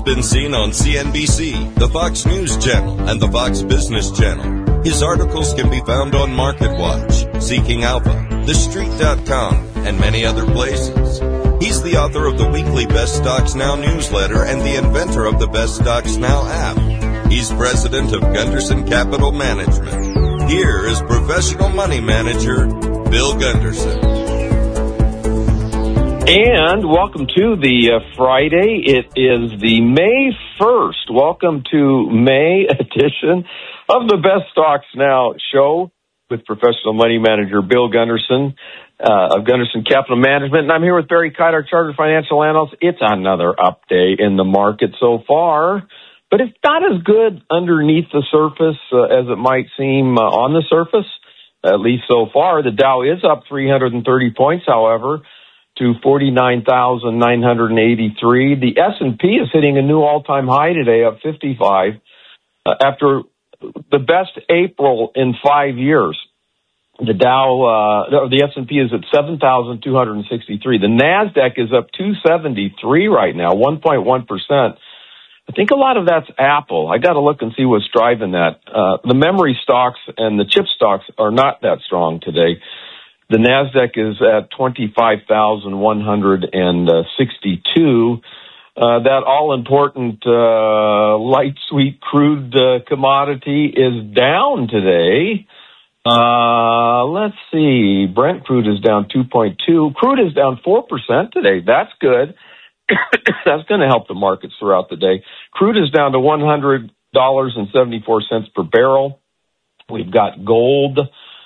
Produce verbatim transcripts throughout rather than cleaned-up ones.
been seen on C N B C, the Fox News Channel, and the Fox Business Channel. His articles can be found on MarketWatch, Seeking Alpha, The Street dot com, and many other places. He's the author of the weekly Best Stocks Now newsletter and the inventor of the Best Stocks Now app. He's president of Gunderson Capital Management. Here is professional money manager Bill Gunderson. And welcome to the uh, Friday. It is the May first. Welcome to May edition of the Best Stocks Now show with professional money manager Bill Gunderson uh, of Gunderson Capital Management. And I'm here with Barry Kite, our chartered financial analyst. It's another up day in the market so far, but it's not as good underneath the surface uh, as it might seem uh, on the surface, at least so far. The Dow is up three hundred thirty points, however, to forty-nine thousand nine hundred eighty-three. The S and P is hitting a new all-time high today, up fifty-five, uh, after the best April in five years. The Dow, uh, the S and P is at seven thousand two hundred sixty-three. The NASDAQ is up two seventy-three right now, one point one percent. I think a lot of that's Apple. I got to look and see what's driving that. Uh, the memory stocks and the chip stocks are not that strong today. The NASDAQ is at twenty-five thousand one hundred sixty-two. Uh, that all-important uh, light sweet crude uh, commodity is down today. Uh, let's see. Brent crude is down two point two. Crude is down four percent today. That's good. That's going to help the markets throughout the day. Crude is down to one hundred dollars and seventy-four cents per barrel. We've got gold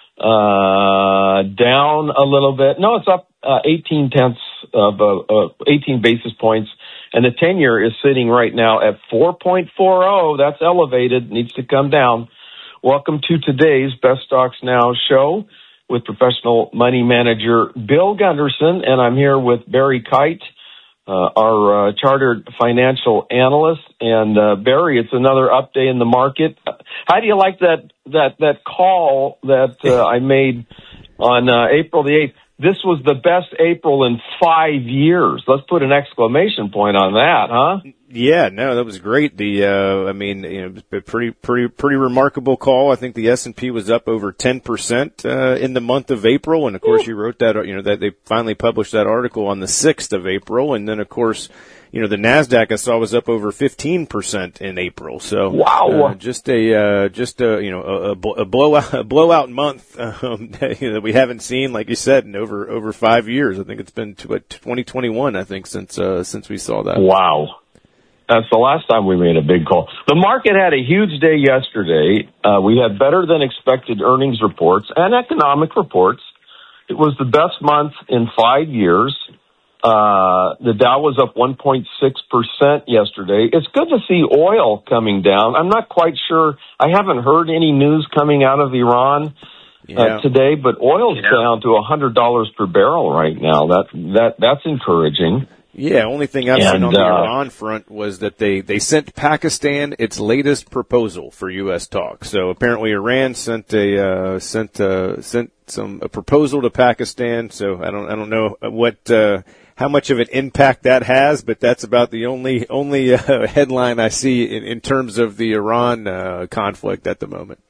Uh, down a little bit. No, it's up uh, eighteen tenths of uh, uh, eighteen basis points, and the ten-year is sitting right now at four point four oh. That's elevated, needs to come down. Welcome to today's Best Stocks Now show with professional money manager Bill Gunderson, and I'm here with Barry Kite, uh, our uh, chartered financial analyst. And uh, Barry, it's another update in the market. How do you like that that that call that uh, I made on uh, April the eighth? This was the best April in five years. Let's put an exclamation point on that, huh? Yeah, no, that was great. The uh, I mean, you know, it was a pretty pretty pretty remarkable call. I think the S and P was up over ten percent uh, in the month of April, and of course, you wrote that. You know, that they finally published that article on the sixth of April, and then of course, you know, the NASDAQ I saw was up over fifteen percent in April. So wow, uh, just a uh, just a you know a, a blowout a blowout month um, that, you know, that we haven't seen, like you said, in over over five years. I think it's been to, what, twenty twenty-one. I think since uh, since we saw that. Wow. That's the last time we made a big call. The market had a huge day yesterday. Uh, we had better than expected earnings reports and economic reports. It was the best month in five years. Uh, the Dow was up one point six percent yesterday. It's good to see oil coming down. I'm not quite sure. I haven't heard any news coming out of Iran uh, yeah. today, but oil's yeah. down to one hundred dollars per barrel right now. That that that's encouraging. Yeah, only thing I've and, seen on the uh, Iran front was that they, they sent Pakistan its latest proposal for U S talks. So apparently Iran sent a uh, sent uh, sent some a proposal to Pakistan. So I don't I don't know what uh, how much of an impact that has, but that's about the only only uh, headline I see in, in terms of the Iran uh, conflict at the moment.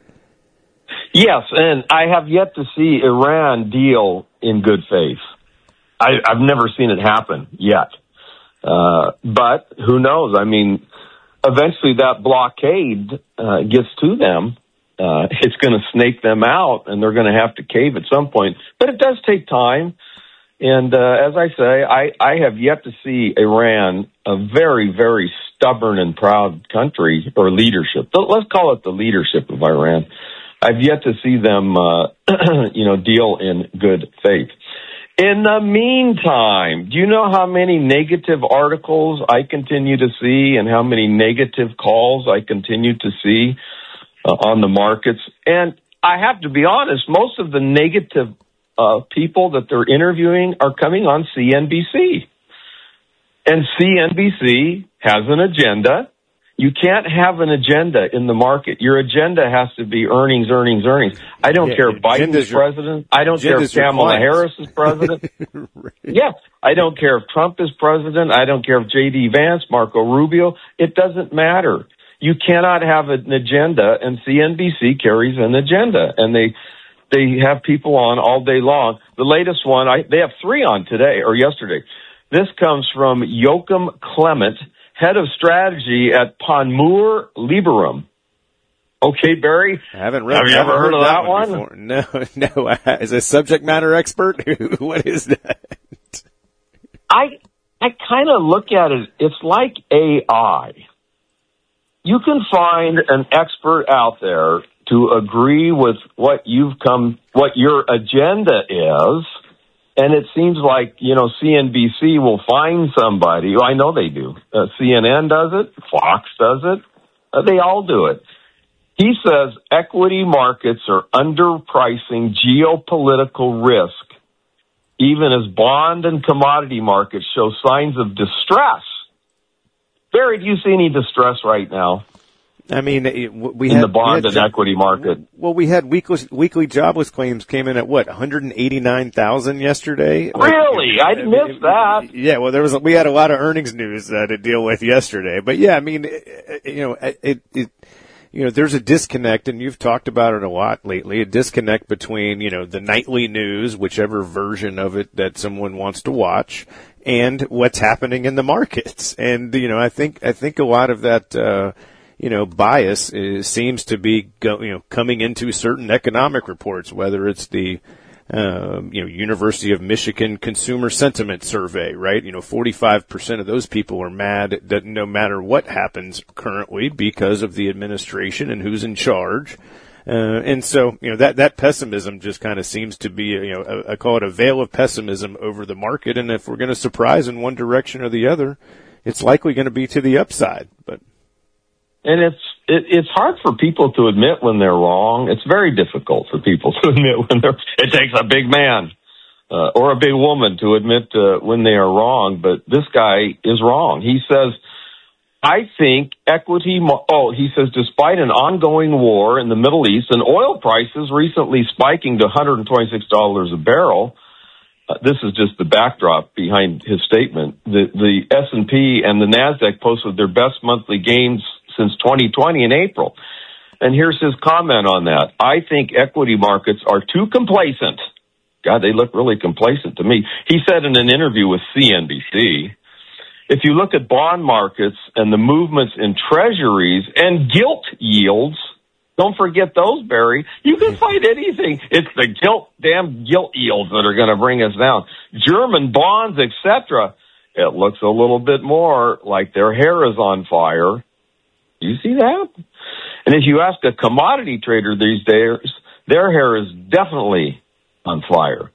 Yes, and I have yet to see Iran deal in good faith. I, I've never seen it happen yet. Uh, but who knows? I mean, eventually that blockade uh, gets to them. Uh, it's going to snake them out, and they're going to have to cave at some point. But it does take time. And uh, as I say, I, I have yet to see Iran, a very, very stubborn and proud country, or leadership. Let's call it the leadership of Iran. I've yet to see them, uh, you know, deal in good faith. In the meantime, do you know how many negative articles I continue to see and how many negative calls I continue to see uh, on the markets? And I have to be honest, most of the negative uh, people that they're interviewing are coming on C N B C. And C N B C has an agenda. You can't have an agenda in the market. Your agenda has to be earnings, earnings, earnings. I don't yeah, care if Biden's your, president. I don't care if Kamala Harris is president. Right. Yeah. I don't care if Trump is president. I don't care if J D Vance, Marco Rubio. It doesn't matter. You cannot have an agenda, and C N B C carries an agenda, and they they have people on all day long. The latest one, I, they have three on today or yesterday. This comes from Joachim Clement, head of strategy at Panmure Liberum. Okay, Barry. I haven't read. Have you ever heard, heard of that, that one? one? No, no. As a subject matter expert, what is that? I I kind of look at it. It's like A I. You can find an expert out there to agree with what you've come, what your agenda is. And it seems like, you know, C N B C will find somebody. I know they do. Uh, C N N does it. Fox does it. Uh, they all do it. He says equity markets are underpricing geopolitical risk, even as bond and commodity markets show signs of distress. Barry, do you see any distress right now? I mean, we in had, the bond we had, and equity market. Well, we had weekly, weekly jobless claims came in at what, one hundred eighty-nine thousand yesterday? Really? Like, I missed that. Yeah, well, there was, we had a lot of earnings news uh, to deal with yesterday. But yeah, I mean, you know, it, it, you know, there's a disconnect, and you've talked about it a lot lately, a disconnect between, you know, the nightly news, whichever version of it that someone wants to watch, and what's happening in the markets. And, you know, I think, I think a lot of that, uh, you know, bias is, seems to be, go, you know, coming into certain economic reports, whether it's the, um, you know, University of Michigan Consumer Sentiment Survey, right? You know, forty-five percent of those people are mad that no matter what happens currently because of the administration and who's in charge. Uh, and so, you know, that, that pessimism just kind of seems to be, you know, I call it a veil of pessimism over the market. And if we're going to surprise in one direction or the other, it's likely going to be to the upside, but. And it's it, it's hard for people to admit when they're wrong. It's very difficult for people to admit when they're. It takes a big man uh, or a big woman to admit uh, when they are wrong. But this guy is wrong. He says, "I think equity." Oh, he says, despite an ongoing war in the Middle East and oil prices recently spiking to one hundred twenty-six dollars a barrel. Uh, this is just the backdrop behind his statement. The the S and P and the NASDAQ posted their best monthly gains since twenty twenty in April. And here's his comment on that. I think equity markets are too complacent. God, they look really complacent to me. He said in an interview with C N B C, if you look at bond markets and the movements in treasuries and gilt yields, don't forget those, Barry. You can find anything. It's the gilt, damn gilt yields that are going to bring us down. German bonds, et cetera. It looks a little bit more like their hair is on fire. You see that? And if you ask a commodity trader these days, their hair is definitely on fire.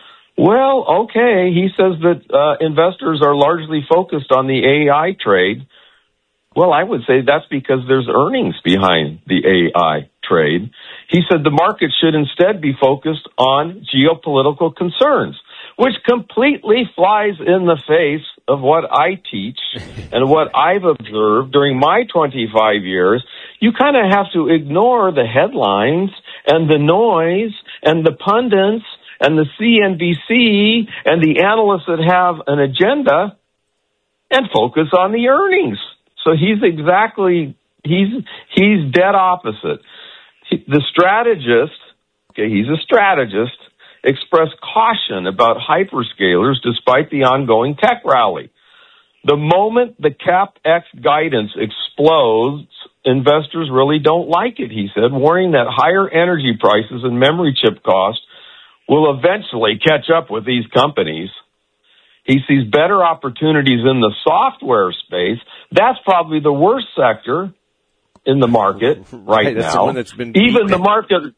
Well, okay, he says that uh, investors are largely focused on the A I trade. Well, I would say that's because there's earnings behind the A I trade. He said the market should instead be focused on geopolitical concerns, which completely flies in the face of what I teach and what I've observed during my twenty-five years. You kind of have to ignore the headlines and the noise and the pundits and the C N B C and the analysts that have an agenda and focus on the earnings. So he's exactly, he's, he's dead opposite. He, the strategist, okay, he's a strategist, expressed caution about hyperscalers despite the ongoing tech rally. The moment the CapEx guidance explodes, investors really don't like it, he said, warning that higher energy prices and memory chip costs will eventually catch up with these companies. He sees better opportunities in the software space. That's probably the worst sector in the market right, right that's now. The one that's been even the market...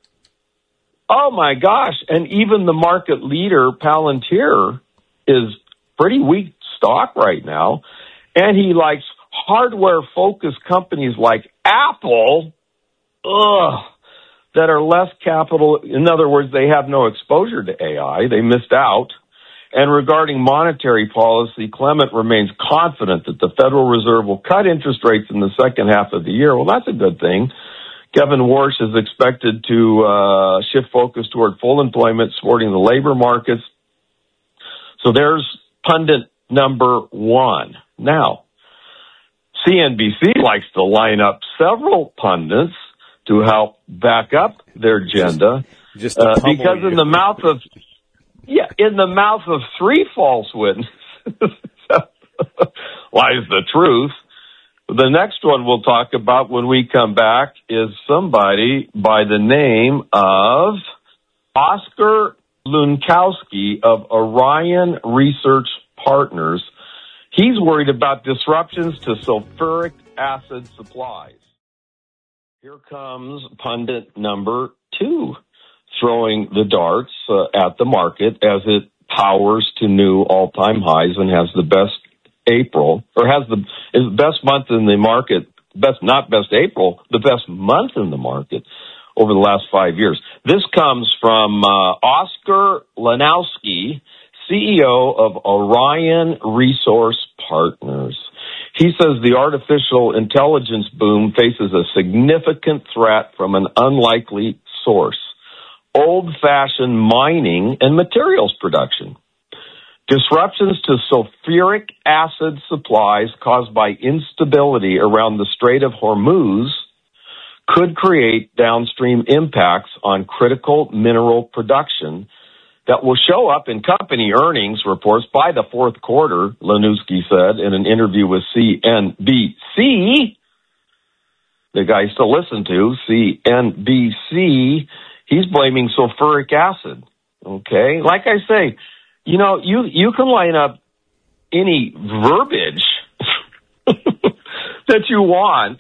Oh, my gosh. And even the market leader, Palantir, is pretty weak stock right now. And he likes hardware-focused companies like Apple, ugh, that are less capital. In other words, they have no exposure to A I. They missed out. And regarding monetary policy, Clement remains confident that the Federal Reserve will cut interest rates in the second half of the year. Well, that's a good thing. Kevin Warsh is expected to uh, shift focus toward full employment, supporting the labor markets. So there's pundit number one. Now, C N B C likes to line up several pundits to help back up their agenda, just, just uh, because in the mouth of yeah, in the mouth of three false witnesses lies the truth. The next one we'll talk about when we come back is somebody by the name of Oscar Lunkowski of Orion Research Partners. He's worried about disruptions to sulfuric acid supplies. Here comes pundit number two, throwing the darts uh, at the market as it powers to new all-time highs and has the best April, or has the is the best month in the market, best not best April, the best month in the market over the last five years. This comes from uh, Oscar Lanowski, C E O of Orion Resource Partners. He says the artificial intelligence boom faces a significant threat from an unlikely source: old-fashioned mining and materials production. Disruptions to sulfuric acid supplies caused by instability around the Strait of Hormuz could create downstream impacts on critical mineral production that will show up in company earnings reports by the fourth quarter, Lanowski said in an interview with C N B C. The guy you still listen to, C N B C, he's blaming sulfuric acid. Okay? Like I say, you know, you, you can line up any verbiage that you want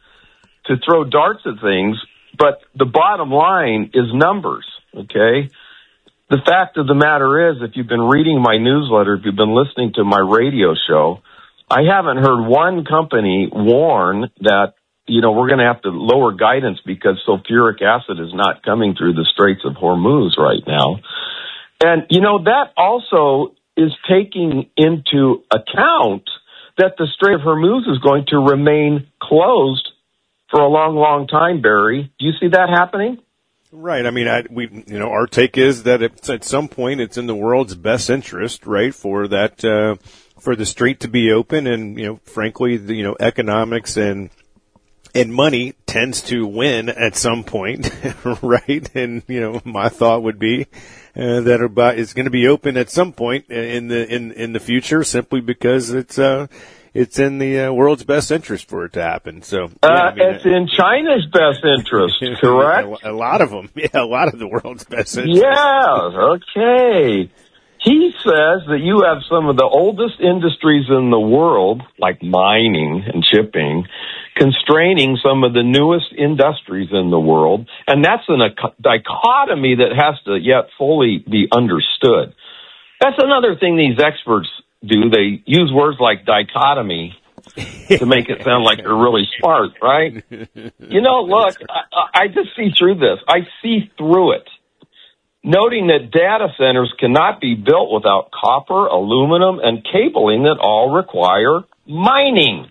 to throw darts at things, but the bottom line is numbers, okay? The fact of the matter is, if you've been reading my newsletter, if you've been listening to my radio show, I haven't heard one company warn that, you know, we're going to have to lower guidance because sulfuric acid is not coming through the Straits of Hormuz right now. And, you know, that also is taking into account that the Strait of Hormuz is going to remain closed for a long, long time, Barry. Do you see that happening? Right. I mean, I, we, you know, our take is that it's, at some point it's in the world's best interest, right, for that, uh, for the strait to be open. And, you know, frankly, the, you know, economics and, and money tends to win at some point, right? And, you know, my thought would be uh, that about it's going to be open at some point in the, in, in the future simply because it's, uh, it's in the uh, world's best interest for it to happen. So yeah, uh, I mean, it's in China's best interest, correct? A lot of them, yeah, a lot of the world's best interest. Yeah, okay. He says that you have some of the oldest industries in the world, like mining and shipping, constraining some of the newest industries in the world, and that's in a dichotomy that has to yet fully be understood. That's another thing these experts do. They use words like dichotomy to make it sound like they're really smart, right? You know, look, I, I just see through this. I see through it. Noting that data centers cannot be built without copper, aluminum, and cabling that all require mining.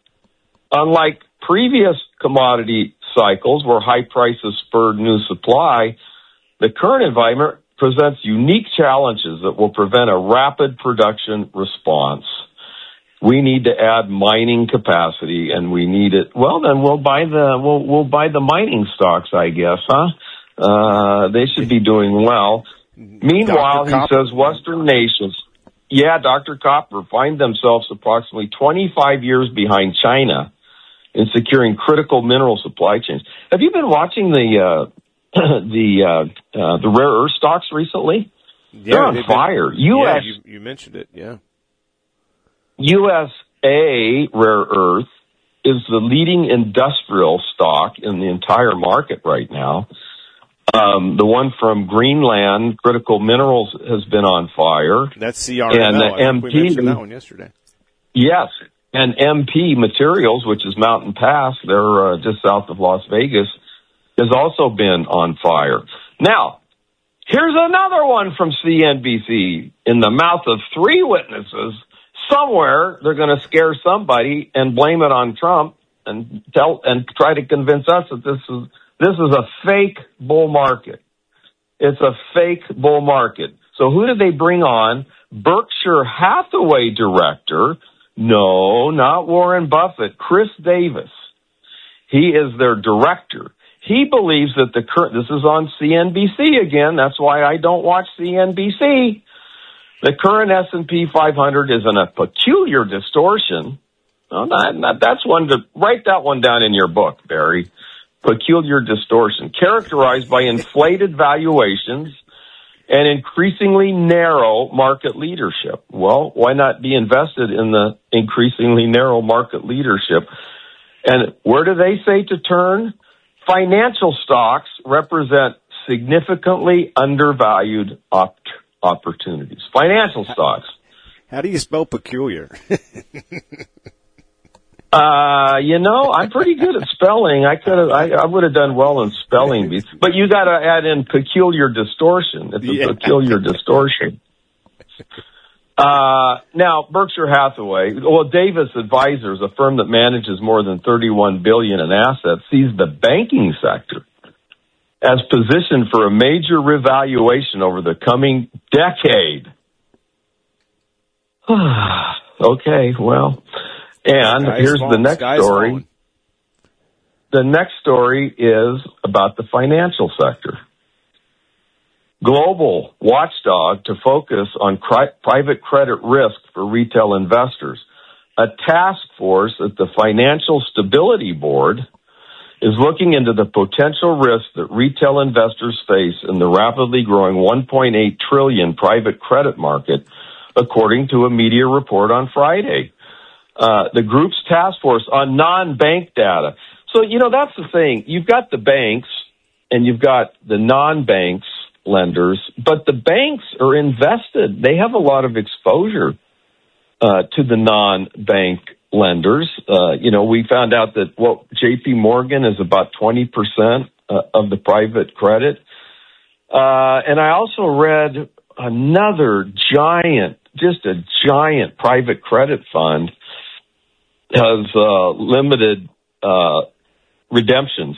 Unlike previous commodity cycles where high prices spurred new supply, the current environment presents unique challenges that will prevent a rapid production response. We need to add mining capacity, and we need it. Well, then we'll buy the we'll we'll buy the mining stocks, I guess, huh? Uh, they should be doing well. Meanwhile, he says Western nations, yeah, Doctor Copper, find themselves approximately twenty-five years behind China in securing critical mineral supply chains. Have you been watching the uh, the uh, uh, the rare earth stocks recently? Yeah, they're on fire. Been, U S yeah, you, you mentioned it, yeah. U S A Rare Earth is the leading industrial stock in the entire market right now. Um, the one from Greenland, Critical Minerals, has been on fire. That's C R M L. And the I M P, we mentioned that one yesterday. Yes, and M P Materials, which is Mountain Pass, they're uh, just south of Las Vegas, has also been on fire. Now, Here's another one from C N B C. In the mouth of three witnesses, somewhere they're going to scare somebody and blame it on Trump and tell and try to convince us that this is this is a fake bull market. It's a fake bull market. So who did they bring on? Berkshire Hathaway director. No, not Warren Buffett. Chris Davis. He is their director. He believes that the current, this is on C N B C again, that's why I don't watch C N B C. The current S and P five hundred is in a peculiar distortion. Well, not, not, that's one to, write that one down in your book, Barry. Peculiar distortion, characterized by inflated valuations and increasingly narrow market leadership. Well, why not be invested in the increasingly narrow market leadership? And where do they say to turn? Financial stocks represent significantly undervalued op- opportunities. Financial stocks. How do you spell peculiar? uh, you know, I'm pretty good at spelling. I could have, I, I would have done well in spelling bees, but you got to add in peculiar distortion. It's a yeah. peculiar distortion. Uh, now, Berkshire Hathaway, well, Davis Advisors, a firm that manages more than thirty-one billion dollars in assets, sees the banking sector as positioned for a major revaluation over the coming decade. Okay, well, and Sky's here's falling. the next Sky's story. Falling. The next story is about the financial sector. Global watchdog to focus on cri- private credit risk for retail investors. A task force at the Financial Stability Board is looking into the potential risks that retail investors face in the rapidly growing one point eight trillion dollars private credit market, according to a media report on Friday. Uh, the group's task force on non-bank data. So, you know, that's the thing. You've got the banks and you've got the non-banks lenders, but the banks are invested. They have a lot of exposure uh, to the non-bank lenders. Uh, you know, we found out that what J P Morgan is about twenty percent uh, of the private credit. Uh, and I also read another giant, just a giant private credit fund has uh, limited uh, redemptions.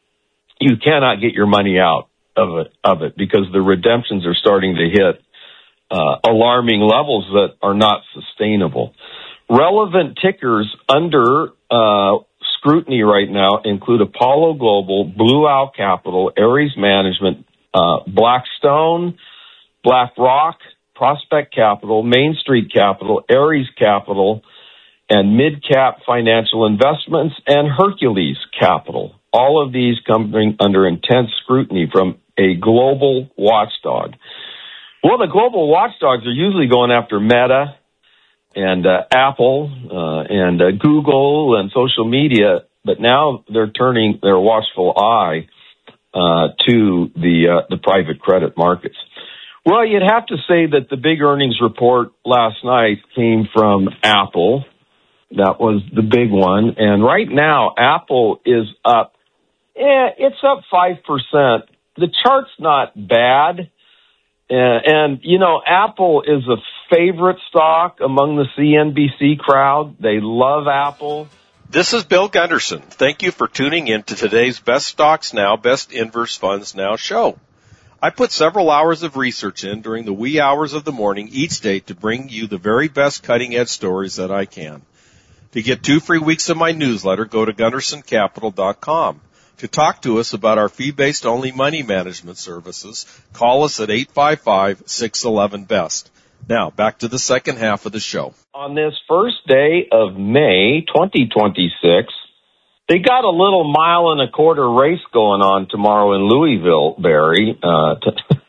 You cannot get your money out of it, of it because the redemptions are starting to hit uh, alarming levels that are not sustainable. Relevant tickers under uh, scrutiny right now include Apollo Global, Blue Owl Capital, Ares Management, uh, Blackstone, BlackRock, Prospect Capital, Main Street Capital, Ares Capital, and Midcap Financial Investments, and Hercules Capital. All of these coming under intense scrutiny from a global watchdog. Well, the global watchdogs are usually going after Meta and uh, Apple uh, and uh, Google and social media, but now they're turning their watchful eye uh, to the uh, the private credit markets. Well, you'd have to say that the big earnings report last night came from Apple. That was the big one. And right now, Apple is up. Yeah, it's up five percent. The chart's not bad. Uh, and, you know, Apple is a favorite stock among the C N B C crowd. They love Apple. This is Bill Gunderson. Thank you for tuning in to today's Best Stocks Now, Best Inverse Funds Now show. I put several hours of research in during the wee hours of the morning each day to bring you the very best cutting-edge stories that I can. To get two free weeks of my newsletter, go to gunderson capital dot com. To talk to us about our fee-based only money management services, call us at eight five five, six one one, B E S T. Now, back to the second half of the show. On this first day of May twenty twenty-six, they got a little mile and a quarter race going on tomorrow in Louisville, Barry. Uh, to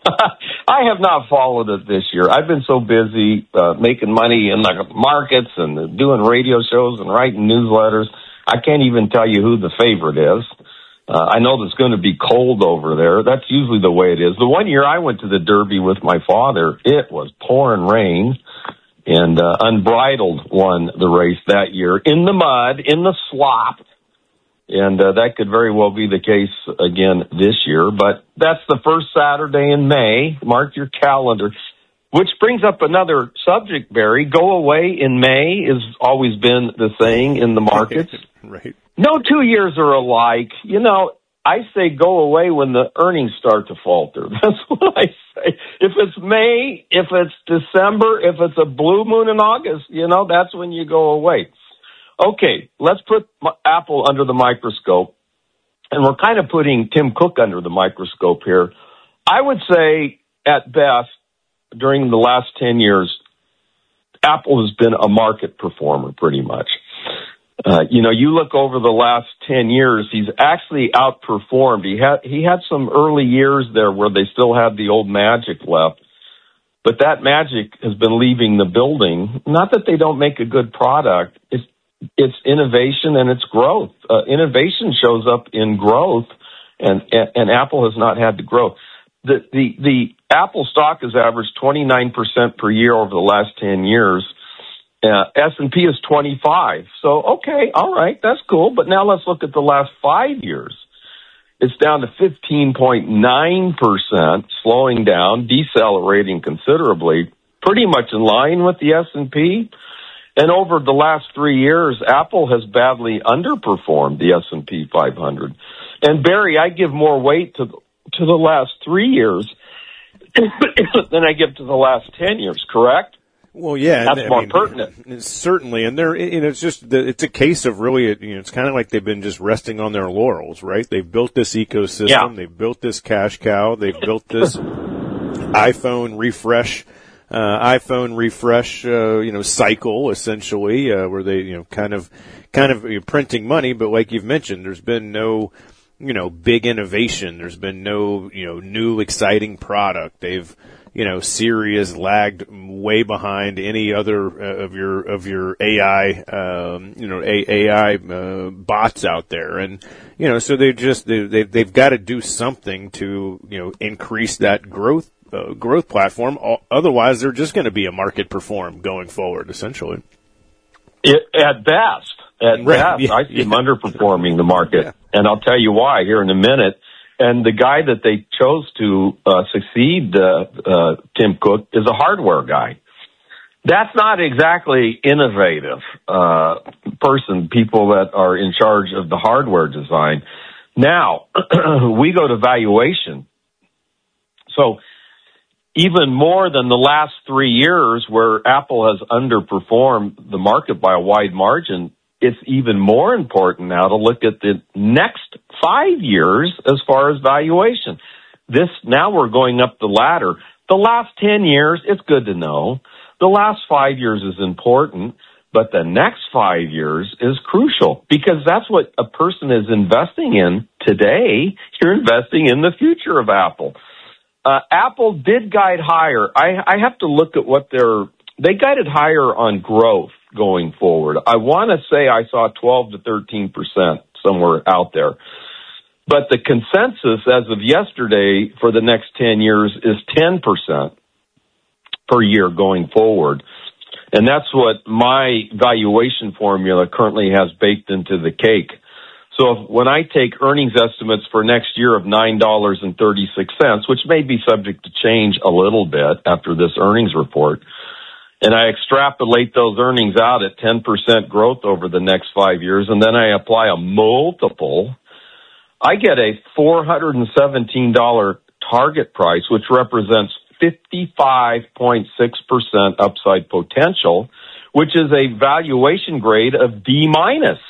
I have not followed it this year. I've been so busy uh, making money in the markets and doing radio shows and writing newsletters. I can't even tell you who the favorite is. Uh, I know it's going to be cold over there. That's usually the way it is. The one year I went to the Derby with my father, it was pouring rain, and uh, Unbridled won the race that year in the mud, in the slop. And uh, that could very well be the case again this year. But that's the first Saturday in May. Mark your calendar. Which brings up another subject, Barry. Go away in May has always been the saying in the markets. Right. No two years are alike. You know, I say go away when the earnings start to falter. That's what I say. If it's May, if it's December, if it's a blue moon in August, you know, that's when you go away. Okay, let's put Apple under the microscope. And we're kind of putting Tim Cook under the microscope here. I would say, at best, during the last ten years, Apple has been a market performer pretty much. Uh, you know, you look over the last ten years, he's actually outperformed. He had, he had some early years there where they still had the old magic left, but that magic has been leaving the building. Not that they don't make a good product. It's, it's innovation and it's growth. Uh, innovation shows up in growth, and, and, and Apple has not had the growth. The, the, the Apple stock has averaged twenty-nine percent per year over the last ten years. Uh, S and P is twenty-five. So, okay, all right, that's cool. But now let's look at the last five years. It's down to fifteen point nine percent, slowing down, decelerating considerably, pretty much in line with the S and P. And over the last three years, Apple has badly underperformed the S and P five hundred. And Barry, I give more weight to to the last three years than I give to the last ten years, correct? Well, yeah, that's and, more I mean, pertinent. Certainly, and they're, you know, it's just the, it's a case of really, you know, it's kind of like they've been just resting on their laurels, right? They've built this ecosystem, yeah. They've built this cash cow, they've built this iPhone refresh, uh, iPhone refresh, uh, you know, cycle essentially, uh, where they, you know, kind of, kind of you know, printing money, but like you've mentioned, there's been no, you know, big innovation. There's been no, you know, new exciting product. They've, you know, Siri has lagged way behind any other uh, of your of your A I, um, you know, A I uh, bots out there, and you know, so they just they they've, they've got to do something to you know increase that growth uh, growth platform. Otherwise, they're just going to be a market perform going forward, essentially. It, at best, at right. best, yeah. I see yeah. them underperforming the market, yeah. and I'll tell you why here in a minute. And the guy that they chose to uh, succeed uh, uh, Tim Cook is a hardware guy. That's not exactly innovative uh, person, people that are in charge of the hardware design. Now, we go to valuation. So even more than the last three years where Apple has underperformed the market by a wide margin, it's even more important now to look at the next five years as far as valuation. This, now we're going up the ladder. The last ten years, it's good to know. The last five years is important, but the next five years is crucial because that's what a person is investing in today. You're investing in the future of Apple. Uh, Apple did guide higher. I, I have to look at what they're, they guided higher on growth going forward. I want to say I saw twelve to thirteen percent somewhere out there. But the consensus as of yesterday for the next ten years is ten percent per year going forward. And that's what my valuation formula currently has baked into the cake. So if, when I take earnings estimates for next year of nine dollars and thirty-six cents, which may be subject to change a little bit after this earnings report, and I extrapolate those earnings out at ten percent growth over the next five years, and then I apply a multiple, I get a four hundred seventeen dollars target price, which represents fifty-five point six percent upside potential, which is a valuation grade of D minus.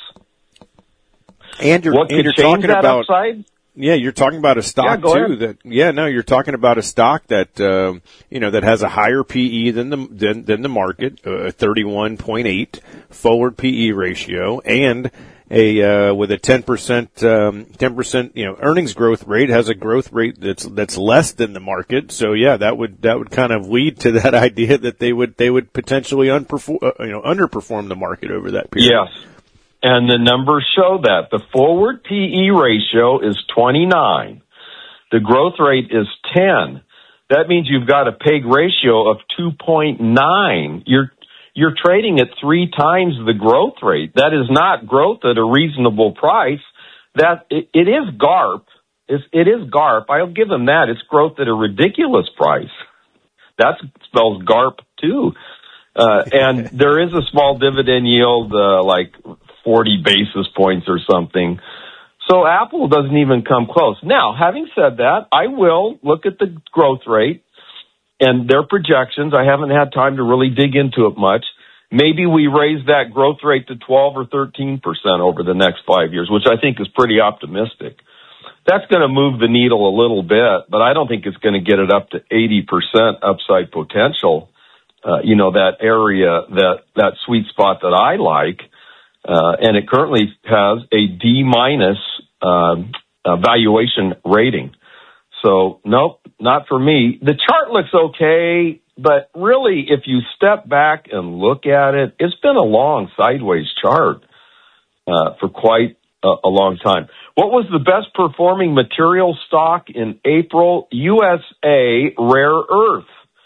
And you're, what and could you're change talking that about, upside? Yeah, you're talking about a stock yeah, too. ahead. That yeah, no, you're talking about a stock that um, you know that has a higher P E than the than, than the market, a thirty-one point eight forward P E ratio, and a uh, with a ten percent um, ten percent you know earnings growth rate, has a growth rate that's that's less than the market. So yeah, that would that would kind of lead to that idea that they would they would potentially unperform uh, you know underperform the market over that period. Yes. And the numbers show that. The forward P E ratio is twenty-nine. The growth rate is ten. That means you've got a P E G ratio of two point nine. You're, you're trading at three times the growth rate. That is not growth at a reasonable price. that it, it is GARP. It's, it is GARP. I'll give them that. It's growth at a ridiculous price. That spells GARP too. Uh, and there is a small dividend yield, uh, like forty basis points or something. So Apple doesn't even come close. Now, having said that, I will look at the growth rate and their projections. I haven't had time to really dig into it much. Maybe we raise that growth rate to twelve or thirteen percent over the next five years, which I think is pretty optimistic. That's going to move the needle a little bit, but I don't think it's going to get it up to eighty percent upside potential. Uh, you know, that area, that, that sweet spot that I like. Uh, and it currently has a D minus, uh, uh, valuation rating. So nope, not for me. The chart looks okay, but really if you step back and look at it, it's been a long sideways chart, uh, for quite a, a long time. What was the best performing material stock in April? U S A Rare Earth,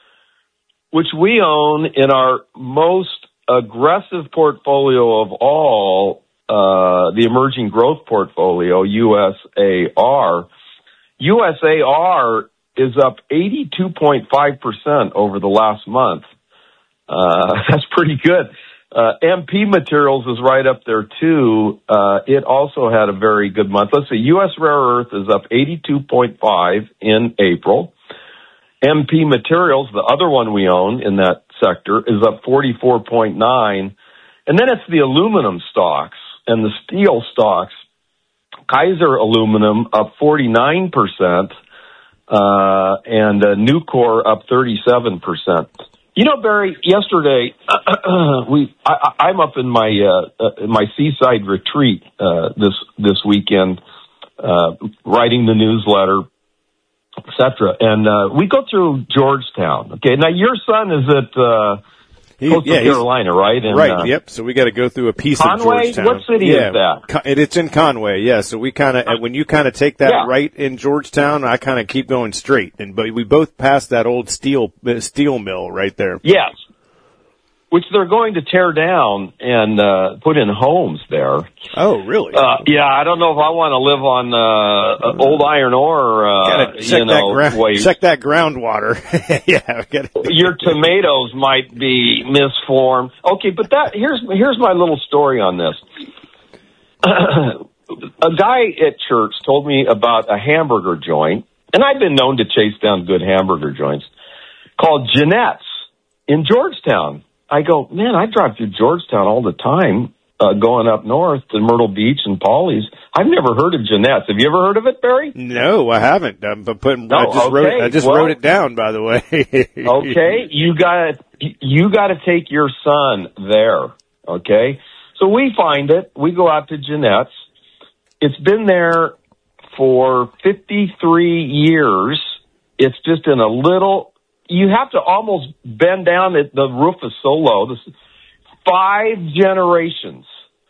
which we own in our most aggressive portfolio of all, uh, the emerging growth portfolio, U S A R. U S A R is up eighty-two point five percent over the last month. Uh, that's pretty good. Uh, M P Materials is right up there too. Uh, it also had a very good month. Let's see, U S Rare Earth is up eighty-two point five in April. M P Materials, the other one we own in that sector, is up forty-four point nine. And then it's the aluminum stocks and the steel stocks. Kaiser Aluminum up forty-nine percent, uh, and uh, Nucor up thirty-seven percent. You know, Barry, yesterday, we, I, I'm up in my, uh, uh, my seaside retreat, uh, this, this weekend, uh, writing the newsletter, et cetera. And, uh, we go through Georgetown. Okay. Now your son is at, uh, he, Coastal yeah, Carolina, right? And, right. Uh, yep. So we got to go through a piece Conway? of Georgetown. What city yeah. is that? Con- it's in Conway. Yeah. So we kind of, when you kind of take that yeah. right in Georgetown, I kind of keep going straight. And, but we both passed that old steel, steel mill right there. Yes. Which they're going to tear down and uh, put in homes there. Oh, really? Uh, yeah, I don't know if I want to live on uh, old iron ore. Uh, check you know, that gra- check that groundwater. yeah, your tomatoes might be misformed. Okay, but that here's here's my little story on this. A guy at church told me about a hamburger joint, and I've been known to chase down good hamburger joints, called Jeanette's in Georgetown. I go, man, I drive through Georgetown all the time, uh, going up north to Myrtle Beach and Pawleys. I've never heard of Jeanette's. Have you ever heard of it, Barry? No, I haven't. Um, but putting, no, I just, okay. wrote, it, I just well, wrote it down, by the way. okay, you got you got to take your son there. Okay, so we find it. We go out to Jeanette's. It's been there for fifty-three years. It's just in a little. You have to almost bend down. It, the roof is so low. This is five generations.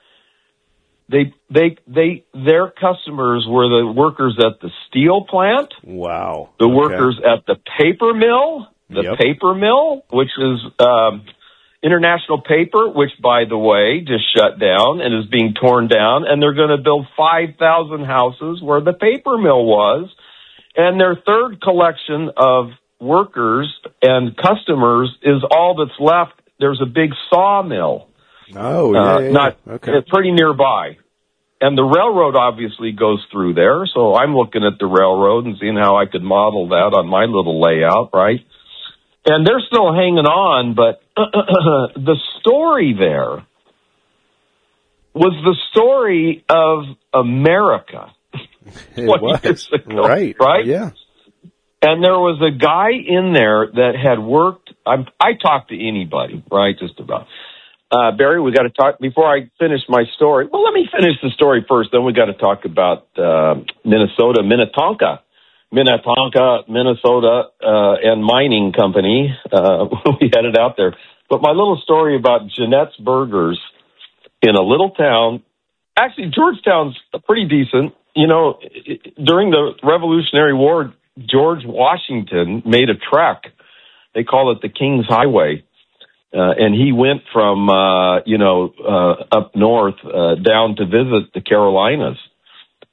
They, they, they, their customers were the workers at the steel plant. Wow. The okay. workers at the paper mill, the yep. paper mill, which is, um, International Paper, which, by the way, just shut down and is being torn down. And they're going to build five thousand houses where the paper mill was. And their third collection of workers and customers is all that's left. There's a big sawmill. Oh, yeah, uh, yeah, not yeah. Okay. It's pretty nearby. And the railroad obviously goes through there. So I'm looking at the railroad and seeing how I could model that on my little layout, right? And they're still hanging on, but the story there was the story of America. What? Years ago, right. Right? Yeah. And there was a guy in there that had worked. I'm, I talk to anybody, right? Just about. Uh, Barry, we got to talk before I finish my story. Well, let me finish the story first. Then we got to talk about uh, Minnesota, Minnetonka, Minnetonka, Minnesota, uh, and mining company. Uh, we headed out there. But my little story about Jeanette's Burgers in a little town. Actually, Georgetown's pretty decent. You know, during the Revolutionary War, George Washington made a trek. They call it the King's Highway. Uh, and he went from, uh, you know, uh, up north, uh, down to visit the Carolinas.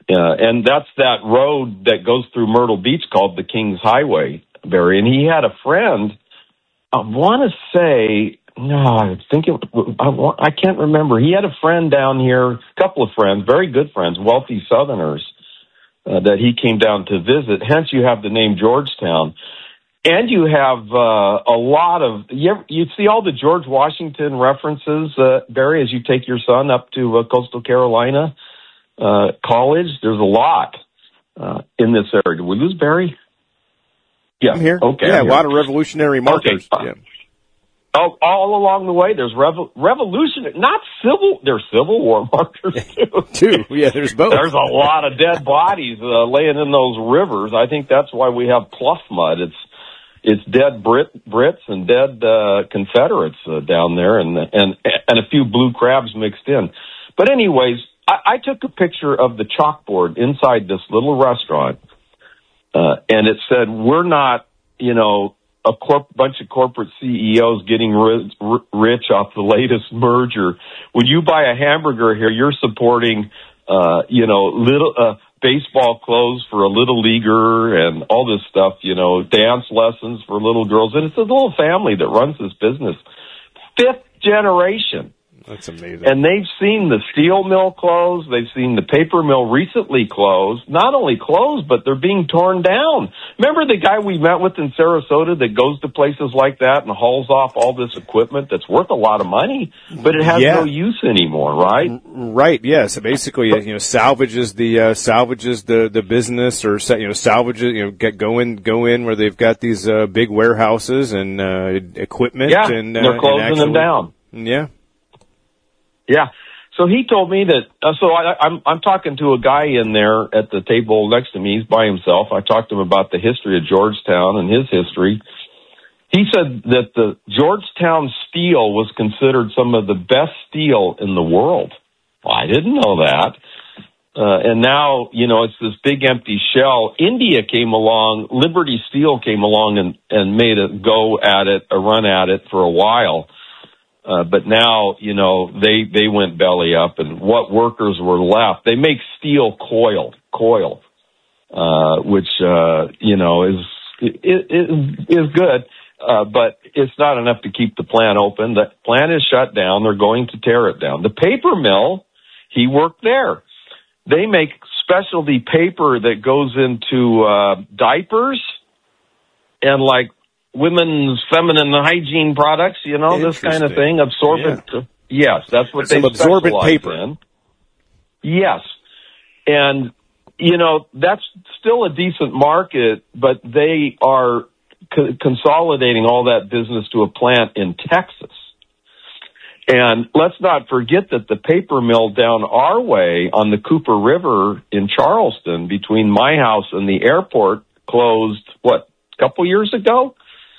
Uh, and that's that road that goes through Myrtle Beach called the Kings Highway, Barry. And he had a friend, I want to say, no, I think it, I, want, I can't remember. He had a friend down here, a couple of friends, very good friends, wealthy Southerners, uh, that he came down to visit. Hence, you have the name Georgetown. And you have uh, a lot of, you, ever, you see all the George Washington references, uh, Barry, as you take your son up to uh, Coastal Carolina uh, College. There's a lot uh, in this area. Did we lose Barry? Yeah. I'm here. Okay. Yeah, I'm a here. lot of revolutionary markers. Okay. Yeah. Oh, all along the way, there's revo- revolutionary, not civil, there's Civil War markers too. Two. Yeah, there's both. There's a lot of dead bodies uh, laying in those rivers. I think that's why we have pluff mud. It's it's dead Brit Brits and dead uh, Confederates uh, down there, and and and a few blue crabs mixed in. But anyways, I, I took a picture of the chalkboard inside this little restaurant, uh, and it said, "We're not, you know." a corp- bunch of corporate C E Os getting ri- r- rich off the latest merger. When you buy a hamburger here, you're supporting, uh, you know, little, uh, baseball clothes for a little leaguer and all this stuff, you know, dance lessons for little girls. And it's a little family that runs this business. Fifth generation. That's amazing. And they've seen the steel mill close. They've seen the paper mill recently closed. Not only closed, but they're being torn down. Remember the guy we met with in Sarasota that goes to places like that and hauls off all this equipment that's worth a lot of money, but it has yeah. no use anymore, right? Right. Yeah. So basically, you know, salvages the uh, salvages the, the business, or you know, salvages you know, get go in go in where they've got these uh, big warehouses and uh, equipment. Yeah, and uh, they're closing and actually, them down. Yeah. Yeah. So he told me that, uh, so I, I'm, I'm talking to a guy in there at the table next to me. He's by himself. I talked to him about the history of Georgetown and his history. He said that the Georgetown steel was considered some of the best steel in the world. Well, I didn't know that. Uh, and now, you know, it's this big empty shell. India came along, Liberty Steel came along and, and made a go at it, a run at it for a while. Uh, but now, you know, they, they went belly up, and what workers were left, they make steel coil, coil, uh, which, uh, you know, is, is, is good, uh, but it's not enough to keep the plant open. The plant is shut down. They're going to tear it down. The paper mill, he worked there. They make specialty paper that goes into, uh, diapers and like, women's feminine hygiene products, you know, this kind of thing, absorbent. Yeah. Yes, that's what they specialize absorbent paper. in. Yes. And, you know, that's still a decent market, but they are co- consolidating all that business to a plant in Texas. And let's not forget that the paper mill down our way on the Cooper River in Charleston between my house and the airport closed, what, a couple years ago?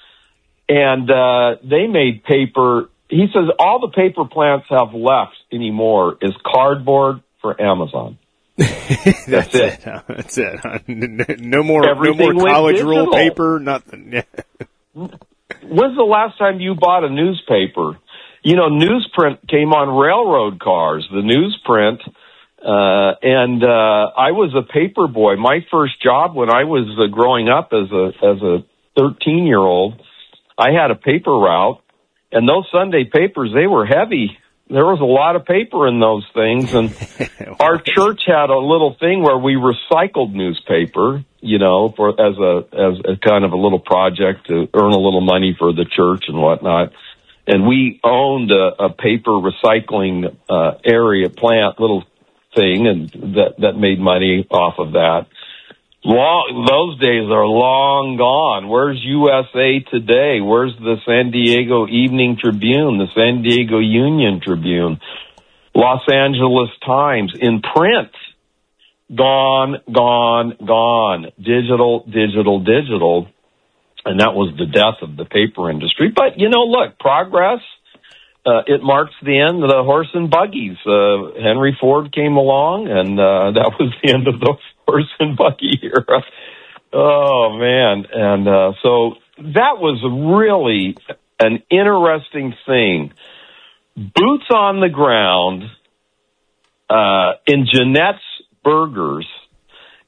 And uh, they made paper. He says all the paper plants have left anymore is cardboard for Amazon. That's, That's it. it. That's it. No more, Everything no more college digital. roll paper. Nothing. When's the last time you bought a newspaper? You know, newsprint came on railroad cars. The newsprint, uh, and uh, I was a paper boy. My first job when I was uh, growing up as a as a thirteen year old. I had a paper route, and those Sunday papers, they were heavy. There was a lot of paper in those things, and our church had a little thing where we recycled newspaper, you know, for as a as a kind of a little project to earn a little money for the church and whatnot. And we owned a, a paper recycling uh, area plant, little thing, and that that made money off of that. Long, those days are long gone. Where's U S A Today? Where's the San Diego Evening Tribune, the San Diego Union Tribune, Los Angeles Times in print? Gone, gone, gone. Digital, digital, digital. And that was the death of the paper industry. But, you know, look, progress, uh, it marks the end of the horse and buggies. Uh, Henry Ford came along, and uh, that was the end of the horse and buggy era. Oh, man. And uh, so that was really an interesting thing. Boots on the ground uh, in Jeanette's Burgers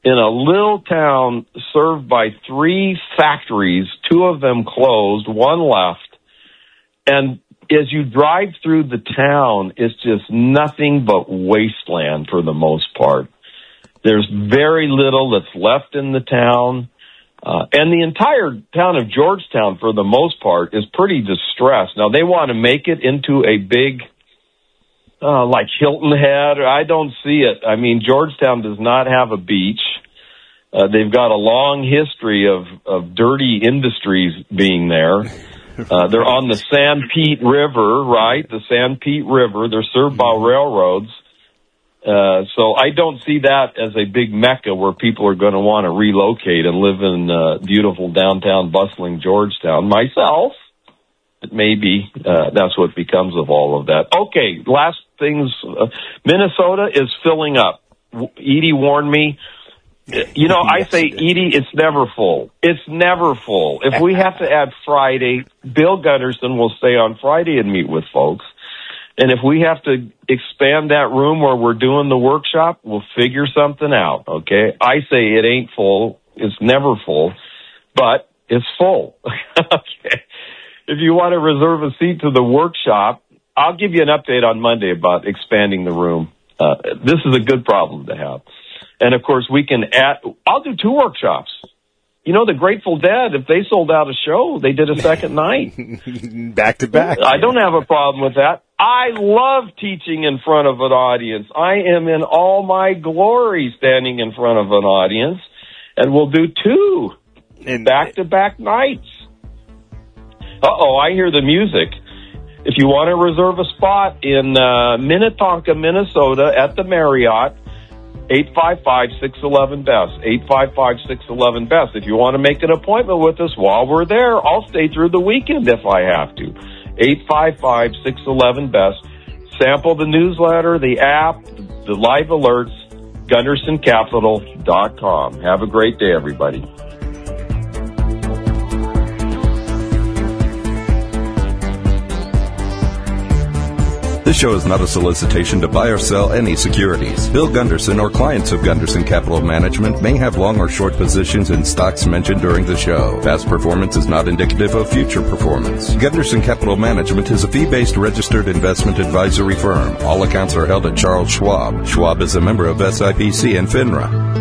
in a little town served by three factories, two of them closed, one left. And as you drive through the town, it's just nothing but wasteland for the most part. There's very little that's left in the town. Uh, and the entire town of Georgetown, for the most part, is pretty distressed. Now, they want to make it into a big, uh, like Hilton Head. I don't see it. I mean, Georgetown does not have a beach. Uh, they've got a long history of, of dirty industries being there. Uh, they're on the San Pete River, right? The San Pete River. They're served by railroads. Uh, so I don't see that as a big mecca where people are going to want to relocate and live in uh, beautiful downtown bustling Georgetown. Myself, it may be, uh, that's what becomes of all of that. Okay, last things. Uh, Minnesota is filling up. Edie warned me. You know, I say, Edie, it's never full. It's never full. If we have to add Friday, Bill Gunderson will stay on Friday and meet with folks. And if we have to expand that room where we're doing the workshop, we'll figure something out, okay? I say it ain't full. It's never full, but it's full. Okay. If you want to reserve a seat to the workshop, I'll give you an update on Monday about expanding the room. Uh, this is a good problem to have. And, of course, we can add – I'll do two workshops. You know, the Grateful Dead, if they sold out a show, they did a second night. Back to back. I don't have a problem with that. I love teaching in front of an audience. I am in all my glory standing in front of an audience. And we'll do two and back-to-back nights. Uh-oh, I hear the music. If you want to reserve a spot in uh, Minnetonka, Minnesota at the Marriott, eight five five, six one one, B E S T, eight five five, six one one, B E S T. If you want to make an appointment with us while we're there, I'll stay through the weekend if I have to. eight five five, six one one, B E S T. Sample the newsletter, the app, the live alerts, Gunderson Capital dot com. Have a great day, everybody. This show is not a solicitation to buy or sell any securities. Bill Gunderson or clients of Gunderson Capital Management may have long or short positions in stocks mentioned during the show. Past performance is not indicative of future performance. Gunderson Capital Management is a fee-based registered investment advisory firm. All accounts are held at Charles Schwab. Schwab is a member of S I P C and FINRA.